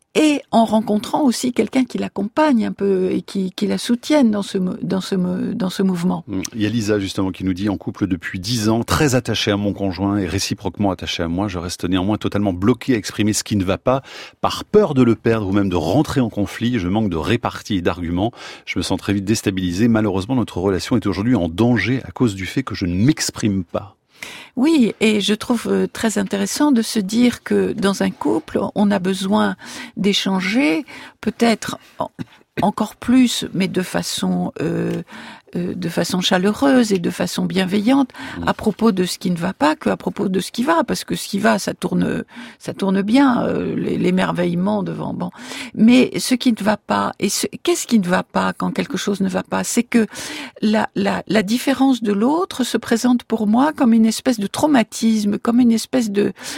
et en rencontrant aussi quelqu'un qui l'accompagne un peu et qui la soutienne dans ce mouvement. Il y a Lisa justement qui nous dit, en couple depuis 10 ans, très attachée à mon conjoint et réciproquement attachée à moi, je reste néanmoins totalement bloquée à exprimer ce qui ne va pas, par peur de le perdre ou même de rentrer en conflit. Je manque de répartie et d'arguments. Je me sens très vite déstabilisée. Malheureusement, notre relation est aujourd'hui en danger à cause du fait que je ne m'exprime pas. Oui, et je trouve très intéressant de se dire que dans un couple, on a besoin d'échanger, peut-être encore plus, mais de façon chaleureuse et de façon bienveillante à propos de ce qui ne va pas qu'à propos de ce qui va, parce que ce qui va, ça tourne bien, l'émerveillement devant. Bon, mais ce qui ne va pas, qu'est-ce qui ne va pas quand quelque chose ne va pas? C'est que la différence de l'autre se présente pour moi comme une espèce de traumatisme, comme une espèce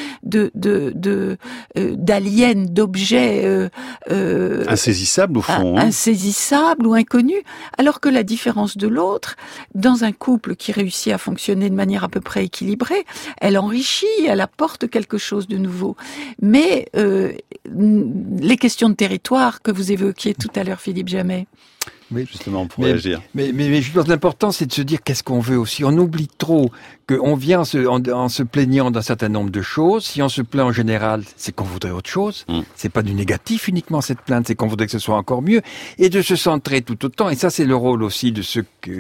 d'alien, d'objet insaisissable au fond, insaisissable ou inconnu, alors que la différence de l'autre, dans un couple qui réussit à fonctionner de manière à peu près équilibrée, elle enrichit, elle apporte quelque chose de nouveau. Mais les questions de territoire que vous évoquiez tout à l'heure, Philippe Jamet. Oui, justement, pour réagir. Mais je pense que l'important, c'est de se dire qu'est-ce qu'on veut aussi. On oublie trop qu'on vient en se plaignant d'un certain nombre de choses. Si on se plaint en général, c'est qu'on voudrait autre chose. C'est pas du négatif uniquement cette plainte, c'est qu'on voudrait que ce soit encore mieux. Et de se centrer tout autant. Et ça, c'est le rôle aussi de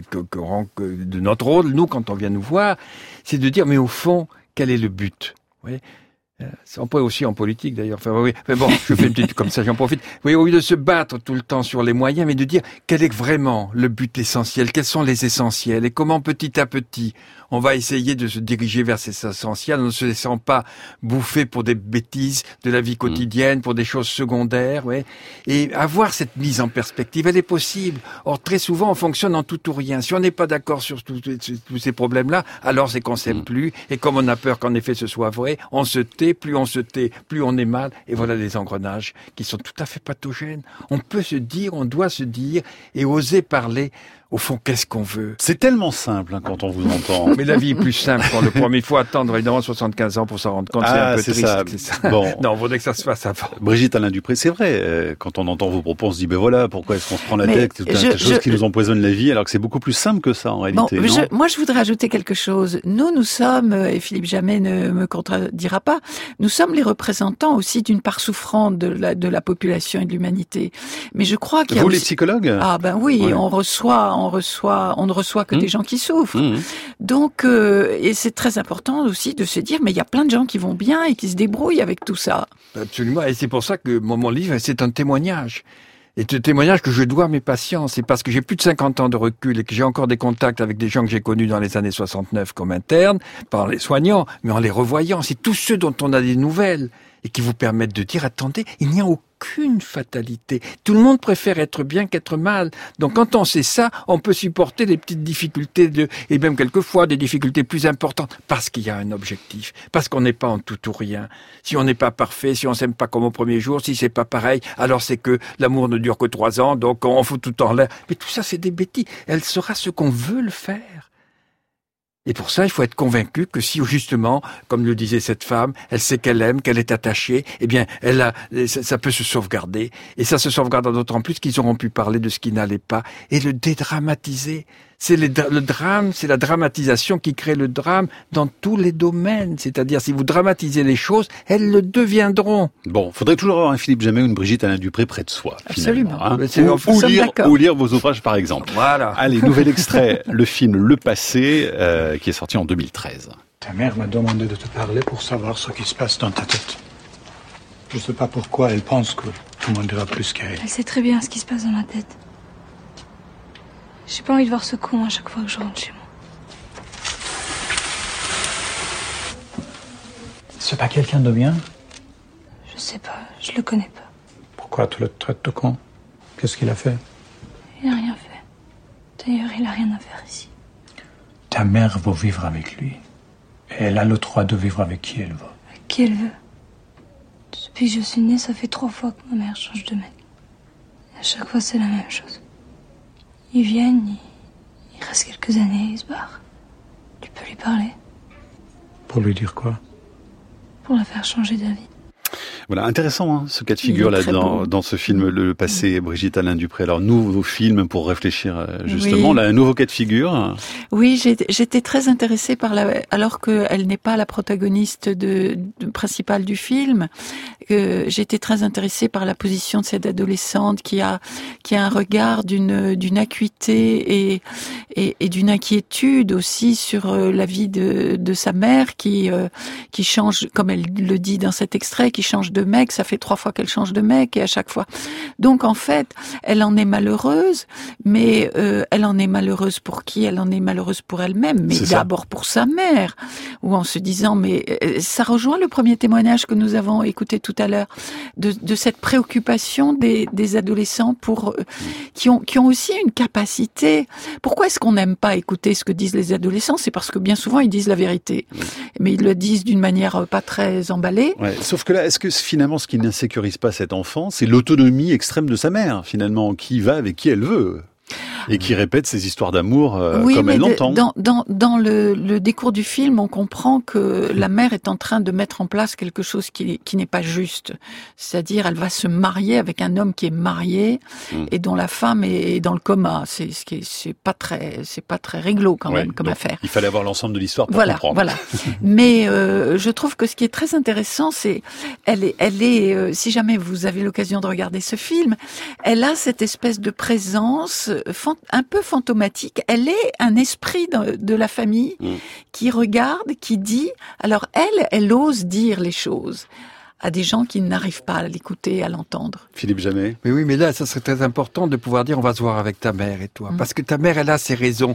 de notre rôle, nous, quand on vient nous voir, c'est de dire, mais au fond, quel est le but? Vous voyez, on peut aussi en politique d'ailleurs. Enfin, oui. Mais bon, je fais une petite comme ça, j'en profite. Oui, au lieu de se battre tout le temps sur les moyens, mais de dire quel est vraiment le but essentiel, quels sont les essentiels et comment petit à petit on va essayer de se diriger vers ces essentiels en ne se laissant pas bouffer pour des bêtises de la vie quotidienne, pour des choses secondaires, ouais. Et avoir cette mise en perspective, elle est possible. Or, très souvent, on fonctionne en tout ou rien. Si on n'est pas d'accord sur tous ces problèmes-là, alors c'est qu'on s'aime plus. Et comme on a peur qu'en effet ce soit vrai, on se tait. Plus on se tait, plus on est mal. Et voilà les engrenages qui sont tout à fait pathogènes. On peut se dire, on doit se dire et oser parler. Au fond, qu'est-ce qu'on veut? C'est tellement simple quand on vous entend. Mais la vie est plus simple quand le premier fois attendre évidemment 75 ans pour s'en rendre compte. C'est un peu triste. Ça. C'est ça. Bon. Non, on voudrait que ça se fasse avant. Brigitte Allain-Dupré, c'est vrai. Quand on entend vos propos, on se dit, ben voilà, pourquoi est-ce qu'on se prend la tête? C'est quelque chose qui nous empoisonne la vie, alors que c'est beaucoup plus simple que ça en réalité. Bon, moi, je voudrais ajouter quelque chose. Nous sommes, et Philippe Jamet ne me contredira pas, nous sommes les représentants aussi d'une part souffrante de la population et de l'humanité. Mais je crois qu'il y a les psychologues? Ah ben oui, ouais. On ne reçoit que des gens qui souffrent. Donc, et c'est très important aussi de se dire, mais il y a plein de gens qui vont bien et qui se débrouillent avec tout ça. Absolument, et c'est pour ça que mon livre, c'est un témoignage. Et ce témoignage que je dois à mes patients, c'est parce que j'ai plus de 50 ans de recul et que j'ai encore des contacts avec des gens que j'ai connus dans les années 69 comme internes, pas en les soignant, mais en les revoyant. C'est tous ceux dont on a des nouvelles et qui vous permettent de dire, attendez, il n'y a aucune fatalité. Tout le monde préfère être bien qu'être mal. Donc quand on sait ça, on peut supporter les petites difficultés et même quelquefois des difficultés plus importantes parce qu'il y a un objectif, parce qu'on n'est pas en tout ou rien. Si on n'est pas parfait, si on s'aime pas comme au premier jour, si c'est pas pareil, alors c'est que l'amour ne dure que 3 ans, donc on fout tout en l'air. Mais tout ça, c'est des bêtises. Elle sera ce qu'on veut le faire. Et pour ça, il faut être convaincu que si, justement, comme le disait cette femme, elle sait qu'elle aime, qu'elle est attachée, eh bien, ça peut se sauvegarder. Et ça se sauvegarde d'autant plus qu'ils auront pu parler de ce qui n'allait pas et le dédramatiser. C'est le drame, c'est la dramatisation qui crée le drame dans tous les domaines. C'est-à-dire, si vous dramatisez les choses, elles le deviendront. Bon, faudrait toujours avoir un Philippe Jamet ou une Brigitte Allain-Dupré près de soi. Absolument. Hein. Ou lire vos ouvrages, par exemple. Voilà. Allez, nouvel extrait, le film Le Passé, qui est sorti en 2013. Ta mère m'a demandé de te parler pour savoir ce qui se passe dans ta tête. Je sais pas pourquoi elle pense que tout le monde dira plus qu'elle. Elle sait très bien ce qui se passe dans ma tête. J'ai pas envie de voir ce con à chaque fois que je rentre chez moi. C'est pas quelqu'un de bien? Je sais pas, je le connais pas. Pourquoi tu le traites de con? Qu'est-ce qu'il a fait? Il a rien fait. D'ailleurs, il a rien à faire ici. Ta mère veut vivre avec lui. Et elle a le droit de vivre avec qui elle veut. Avec qui elle veut. Depuis que je suis née, ça fait 3 fois que ma mère change de mec. Et à chaque fois, c'est la même chose. Ils viennent, ils restent quelques années, ils se barrent. Tu peux lui parler. Pour lui dire quoi? Pour la faire changer d'avis. Voilà, intéressant ce cas de figure là dans ce film Le Passé, Brigitte Alain Dupré. Alors nouveau film pour réfléchir justement, là un nouveau cas de figure. Oui, j'étais très intéressée par alors qu'elle n'est pas la protagoniste principale du film, j'étais très intéressée par la position de cette adolescente qui a un regard d'une acuité et d'une inquiétude aussi sur la vie de sa mère qui change, comme elle le dit dans cet extrait, qui change de mec. Ça fait 3 fois qu'elle change de mec et à chaque fois. Donc en fait, elle en est malheureuse, mais elle en est malheureuse pour qui? Elle en est malheureuse pour elle-même, mais d'abord pour sa mère. Ou en se disant, mais ça rejoint le premier témoignage que nous avons écouté tout à l'heure de cette préoccupation des adolescents qui ont aussi une capacité. Pourquoi est-ce qu'on n'aime pas écouter ce que disent les adolescents? C'est parce que bien souvent ils disent la vérité, mais ils le disent d'une manière pas très emballée. Ouais, sauf que là, est-ce que finalement ce qui n'insécurise pas cet enfant, c'est l'autonomie extrême de sa mère, finalement, qui va avec qui elle veut et qui répète ses histoires d'amour comme elle l'entend. Dans le décours du film, on comprend que la mère est en train de mettre en place quelque chose qui n'est pas juste. C'est-à-dire, elle va se marier avec un homme qui est marié et dont la femme est dans le coma. C'est pas très réglo quand même comme affaire. Il fallait avoir l'ensemble de l'histoire pour comprendre. Voilà. Mais je trouve que ce qui est très intéressant, c'est elle est si jamais vous avez l'occasion de regarder ce film, elle a cette espèce de présence un peu fantomatique. Elle est un esprit de la famille qui regarde, qui dit. Alors elle ose dire les choses à des gens qui n'arrivent pas à l'écouter, à l'entendre. Philippe Jamais. Mais oui, mais là, ça serait très important de pouvoir dire on va se voir avec ta mère et toi. Parce que ta mère, elle a ses raisons.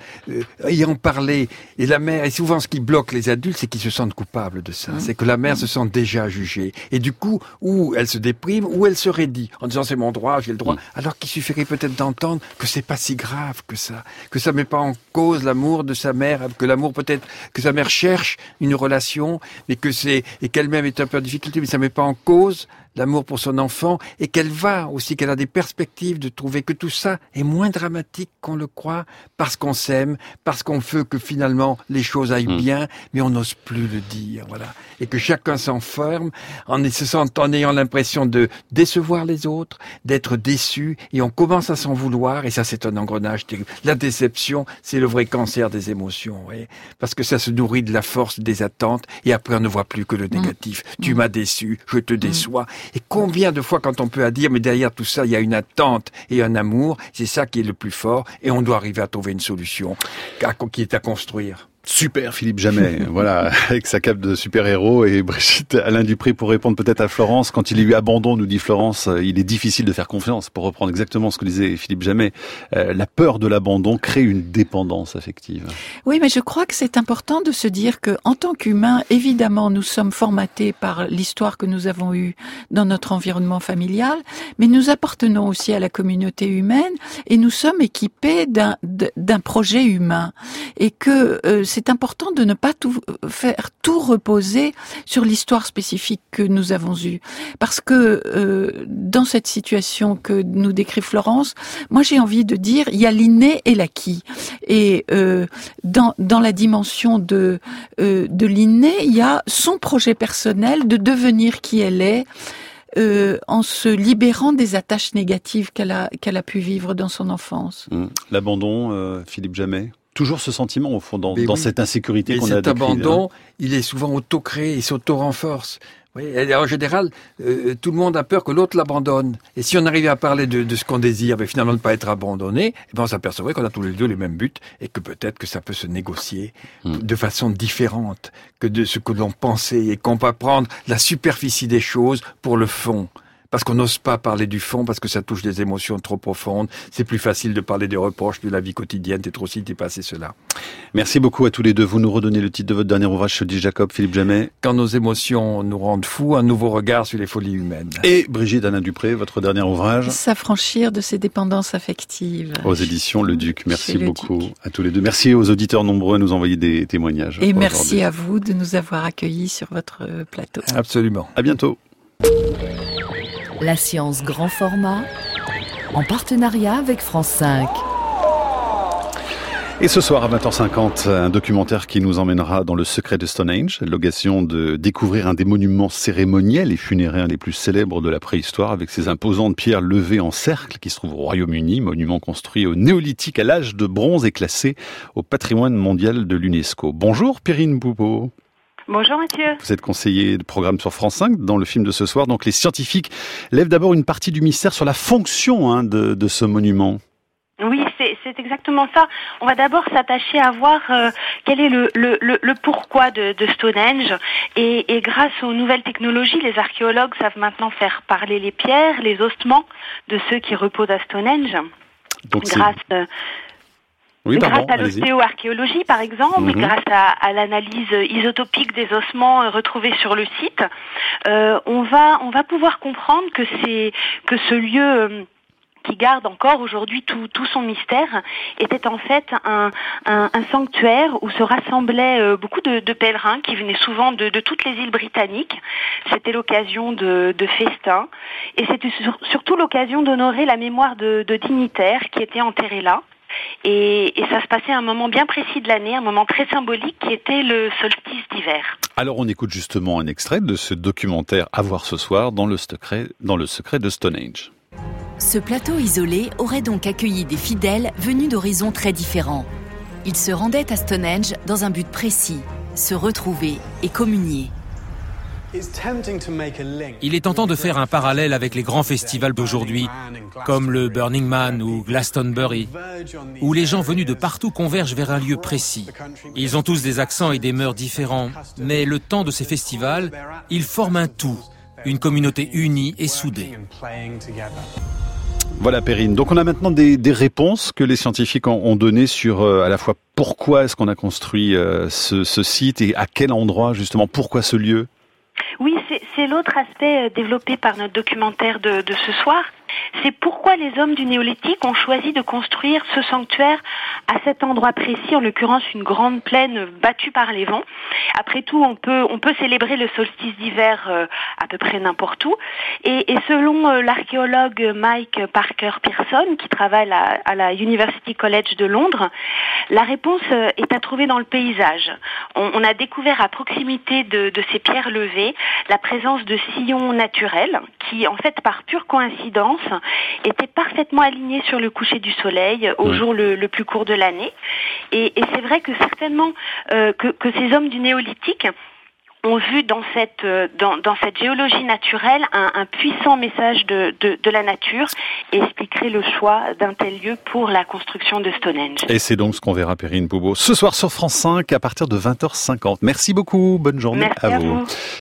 Ayant parlé, et la mère, et souvent ce qui bloque les adultes, c'est qu'ils se sentent coupables de ça. C'est que la mère se sent déjà jugée. Et du coup, ou elle se déprime, ou elle se raidit, en disant c'est mon droit, j'ai le droit. Alors qu'il suffirait peut-être d'entendre que c'est pas si grave que ça met pas en cause l'amour de sa mère, que l'amour peut-être, que sa mère cherche une relation, mais et qu'elle-même est un peu en difficulté, mais ça met pas en cause l'amour pour son enfant, et qu'elle a des perspectives de trouver que tout ça est moins dramatique qu'on le croit, parce qu'on s'aime, parce qu'on veut que finalement les choses aillent bien, mais on n'ose plus le dire, voilà. Et que chacun s'enferme en ayant l'impression de décevoir les autres, d'être déçu, et on commence à s'en vouloir, et ça c'est un engrenage terrible. La déception, c'est le vrai cancer des émotions, oui, parce que ça se nourrit de la force des attentes, et après on ne voit plus que le négatif. Tu m'as déçu, je te déçois. Et combien de fois quand on peut dire, mais derrière tout ça, il y a une attente et un amour, c'est ça qui est le plus fort, et on doit arriver à trouver une solution qui est à construire. Super Philippe Jamais, voilà, avec sa cape de super-héros, et Brigitte Alain Dupré pour répondre peut-être à Florence. Quand il y a eu abandon, nous dit Florence, il est difficile de faire confiance, pour reprendre exactement ce que disait Philippe Jamais. La peur de l'abandon crée une dépendance affective. Oui, mais je crois que c'est important de se dire que, en tant qu'humains, évidemment, nous sommes formatés par l'histoire que nous avons eue dans notre environnement familial, mais nous appartenons aussi à la communauté humaine, et nous sommes équipés d'un projet humain, et que c'est important de ne pas tout reposer sur l'histoire spécifique que nous avons eue. Parce que dans cette situation que nous décrit Florence, moi j'ai envie de dire, il y a l'inné et l'acquis. Et dans la dimension de l'inné, il y a son projet personnel de devenir qui elle est, en se libérant des attaches négatives qu'elle a pu vivre dans son enfance. L'abandon, Philippe Jamais. Toujours ce sentiment, au fond, dans cette insécurité qu'on a décrite. Cet abandon, il est souvent auto-créé, il s'auto-renforce. Oui, et en général, tout le monde a peur que l'autre l'abandonne. Et si on arrivait à parler de ce qu'on désire, mais finalement ne pas être abandonné, on s'apercevrait qu'on a tous les deux les mêmes buts, et que peut-être que ça peut se négocier de façon différente que de ce que l'on pensait, et qu'on peut prendre la superficie des choses pour le fond. Parce qu'on n'ose pas parler du fond, parce que ça touche des émotions trop profondes. C'est plus facile de parler des reproches de la vie quotidienne. T'es trop ci, t'es passé cela. Merci beaucoup à tous les deux. Vous nous redonnez le titre de votre dernier ouvrage, se dit Jacob, Philippe Jamais. Quand nos émotions nous rendent fous, un nouveau regard sur les folies humaines. Et Brigitte Alain Dupré, votre dernier ouvrage. S'affranchir de ses dépendances affectives. Aux éditions Le Duc. Merci beaucoup à tous les deux. Merci aux auditeurs nombreux à nous envoyer des témoignages. Et merci à vous de nous avoir accueillis sur votre plateau. Absolument. À bientôt. La science grand format, en partenariat avec France 5. Et ce soir à 20h50, un documentaire qui nous emmènera dans le secret de Stonehenge, l'occasion de découvrir un des monuments cérémoniels et funéraires les plus célèbres de la préhistoire, avec ses imposantes pierres levées en cercle qui se trouvent au Royaume-Uni, monument construit au néolithique à l'âge de bronze et classé au patrimoine mondial de l'UNESCO. Bonjour Perrine Poupeau. Bonjour Mathieu. Vous êtes conseiller de programme sur France 5 dans le film de ce soir. Donc les scientifiques lèvent d'abord une partie du mystère sur la fonction de ce monument. Oui, c'est exactement ça. On va d'abord s'attacher à voir quel est le pourquoi de Stonehenge. Et grâce aux nouvelles technologies, les archéologues savent maintenant faire parler les pierres, les ossements de ceux qui reposent à Stonehenge. Donc grâce à l'ostéoarchéologie, par exemple, grâce à l'analyse isotopique des ossements retrouvés sur le site, on va pouvoir comprendre que ce lieu qui garde encore aujourd'hui tout son mystère, était en fait un sanctuaire où se rassemblaient beaucoup de pèlerins qui venaient souvent de toutes les îles britanniques. C'était l'occasion de festins et c'était surtout l'occasion d'honorer la mémoire de dignitaires qui étaient enterrés là. Et ça se passait à un moment bien précis de l'année, un moment très symbolique qui était le solstice d'hiver. Alors on écoute justement un extrait de ce documentaire à voir ce soir dans le secret de Stonehenge. Ce plateau isolé aurait donc accueilli des fidèles venus d'horizons très différents. Ils se rendaient à Stonehenge dans un but précis, se retrouver et communier. Il est tentant de faire un parallèle avec les grands festivals d'aujourd'hui, comme le Burning Man ou Glastonbury, où les gens venus de partout convergent vers un lieu précis. Ils ont tous des accents et des mœurs différents, mais le temps de ces festivals, ils forment un tout, une communauté unie et soudée. Voilà Perrine, donc on a maintenant des réponses que les scientifiques ont données sur à la fois pourquoi est-ce qu'on a construit ce site et à quel endroit justement, pourquoi ce lieu. Oui, c'est l'autre aspect développé par notre documentaire de ce soir. C'est pourquoi les hommes du néolithique ont choisi de construire ce sanctuaire à cet endroit précis, en l'occurrence une grande plaine battue par les vents. Après tout, on peut célébrer le solstice d'hiver à peu près n'importe où. Et selon l'archéologue Mike Parker Pearson, qui travaille à la University College de Londres, la réponse est à trouver dans le paysage. On a découvert à proximité de ces pierres levées la présence de sillons naturels qui, en fait, par pure coïncidence, étaient parfaitement alignés sur le coucher du soleil au jour le plus court de l'année. Et c'est vrai que certainement que ces hommes du néolithique ont vu dans cette géologie naturelle un puissant message de la nature et expliquerait le choix d'un tel lieu pour la construction de Stonehenge. Et c'est donc ce qu'on verra Perrine Poupeau ce soir sur France 5 à partir de 20h50. Merci beaucoup, bonne journée. Merci à vous.